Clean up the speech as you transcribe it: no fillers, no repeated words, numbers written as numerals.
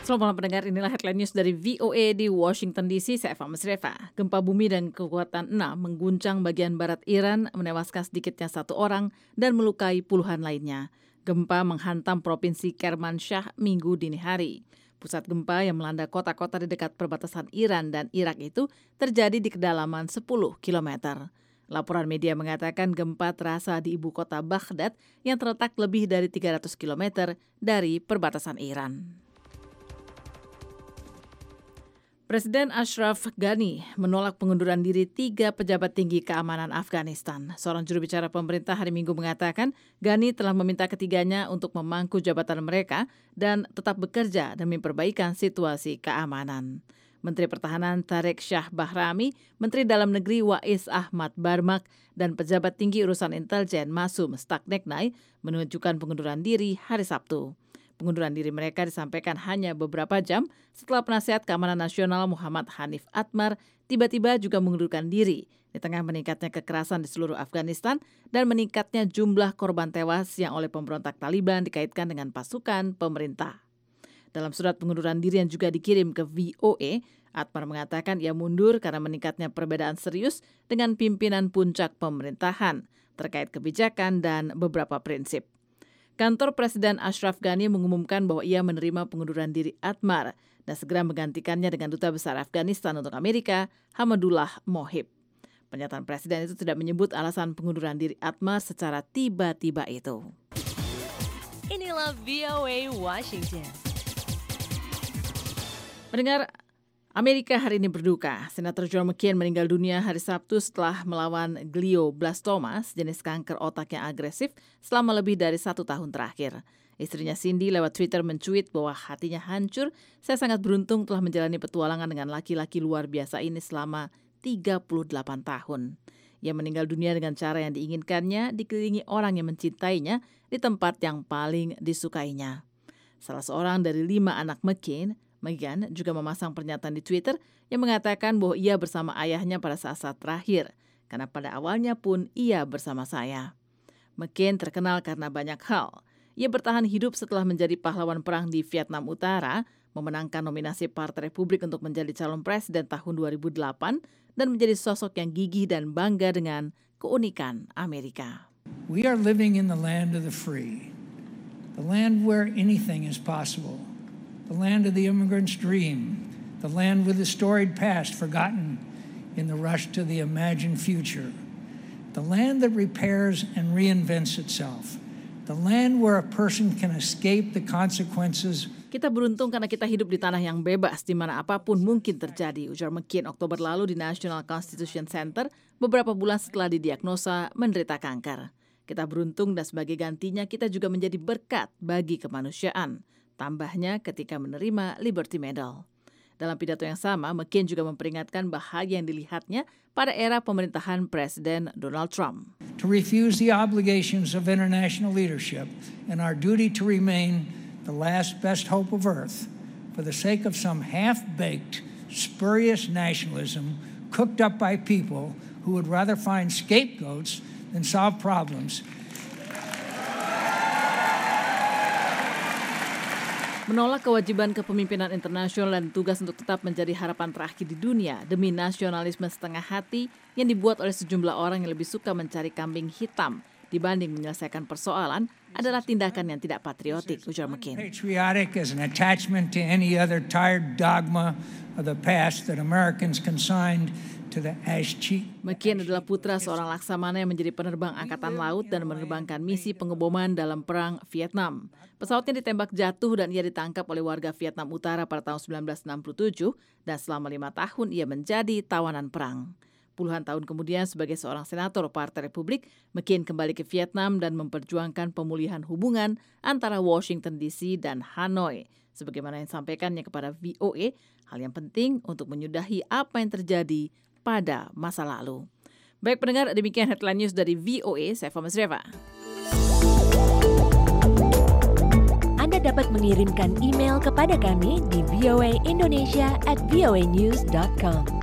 Selamat malam pendengar, inilah headline news dari VOA di Washington DC, saya Eva Mesreva. Gempa bumi dan kekuatan 6 mengguncang bagian barat Iran, menewaskan sedikitnya 1 orang dan melukai puluhan lainnya. Gempa menghantam provinsi Kermanshah Minggu dini hari. Pusat gempa yang melanda kota-kota di dekat perbatasan Iran dan Irak itu terjadi di kedalaman 10 km. Laporan media mengatakan gempa terasa di ibu kota Baghdad yang terletak lebih dari 300 km dari perbatasan Iran. Presiden Ashraf Ghani menolak pengunduran diri 3 pejabat tinggi keamanan Afghanistan. Seorang juru bicara pemerintah hari Minggu mengatakan Ghani telah meminta ketiganya untuk memangku jabatan mereka dan tetap bekerja demi perbaikan situasi keamanan. Menteri Pertahanan Tariq Shah Bahrami, Menteri Dalam Negeri Wais Ahmad Barmak, dan pejabat tinggi urusan intelijen Masum Stakneknai menunjukkan pengunduran diri hari Sabtu. Pengunduran diri mereka disampaikan hanya beberapa jam setelah penasihat keamanan nasional Muhammad Hanif Atmar tiba-tiba juga mengundurkan diri di tengah meningkatnya kekerasan di seluruh Afghanistan dan meningkatnya jumlah korban tewas yang oleh pemberontak Taliban dikaitkan dengan pasukan pemerintah. Dalam surat pengunduran diri yang juga dikirim ke VOA, Atmar mengatakan ia mundur karena meningkatnya perbedaan serius dengan pimpinan puncak pemerintahan terkait kebijakan dan beberapa prinsip. Kantor Presiden Ashraf Ghani mengumumkan bahwa ia menerima pengunduran diri Atmar dan segera menggantikannya dengan Duta Besar Afghanistan untuk Amerika, Hamadullah Mohib. Pernyataan Presiden itu tidak menyebut alasan pengunduran diri Atmar secara tiba-tiba itu. Inilah VOA Washington. Mendengar Amerika hari ini berduka. Senator John McCain meninggal dunia hari Sabtu setelah melawan glioblastoma, jenis kanker otak yang agresif, selama lebih dari 1 tahun terakhir. Istrinya Cindy lewat Twitter mencuit bahwa hatinya hancur. Saya sangat beruntung telah menjalani petualangan dengan laki-laki luar biasa ini selama 38 tahun. Ia meninggal dunia dengan cara yang diinginkannya, dikelilingi orang yang mencintainya di tempat yang paling disukainya. Salah seorang dari 5 anak McCain, Meghan, juga memasang pernyataan di Twitter yang mengatakan bahwa ia bersama ayahnya pada saat-saat terakhir, karena pada awalnya pun ia bersama saya. McCain terkenal karena banyak hal. Ia bertahan hidup setelah menjadi pahlawan perang di Vietnam Utara, memenangkan nominasi Partai Republik untuk menjadi calon presiden tahun 2008, dan menjadi sosok yang gigih dan bangga dengan keunikan Amerika. We are living in the land of the free, the land where anything is possible. The land of the immigrant's dream, the land with a storied past forgotten in the rush to the imagined future, the land that repairs and reinvents itself, the land where a person can escape the consequences. Kita beruntung karena kita hidup di tanah yang bebas di mana apapun mungkin terjadi, ujar McCain Oktober lalu di National Constitution Center beberapa bulan setelah didiagnosa menderita kanker. Kita beruntung dan sebagai gantinya kita juga menjadi berkat bagi kemanusiaan. Tambahnya ketika menerima Liberty Medal. Dalam pidato yang sama, McCain juga memperingatkan bahaya yang dilihatnya pada era pemerintahan Presiden Donald Trump. To refuse the obligations of international leadership and our duty to remain the last best hope of earth for the sake of some half-baked, spurious nationalism cooked up by people who would rather find scapegoats than solve problems. Menolak kewajiban kepemimpinan internasional dan tugas untuk tetap menjadi harapan terakhir di dunia demi nasionalisme setengah hati yang dibuat oleh sejumlah orang yang lebih suka mencari kambing hitam dibanding menyelesaikan persoalan adalah tindakan yang tidak patriotik, ujar McCain. Patriotic as an attachment to any other tired dogma of the past that Americans consigned to the ash cheek. McCain adalah putra seorang laksamana yang menjadi penerbang angkatan laut dan menerbangkan misi pengeboman dalam perang Vietnam. Pesawatnya ditembak jatuh dan ia ditangkap oleh warga Vietnam Utara pada tahun 1967 dan selama 5 tahun ia menjadi tawanan perang. Puluhan tahun kemudian sebagai seorang senator Partai Republik, McCain kembali ke Vietnam dan memperjuangkan pemulihan hubungan antara Washington DC dan Hanoi. Sebagaimana yang disampaikannya kepada VOA, hal yang penting untuk menyudahi apa yang terjadi pada masa lalu. Baik pendengar, demikian headline news dari VOA, saya Eva Mesreva. Anda dapat mengirimkan email kepada kami di voaindonesia@voanews.com.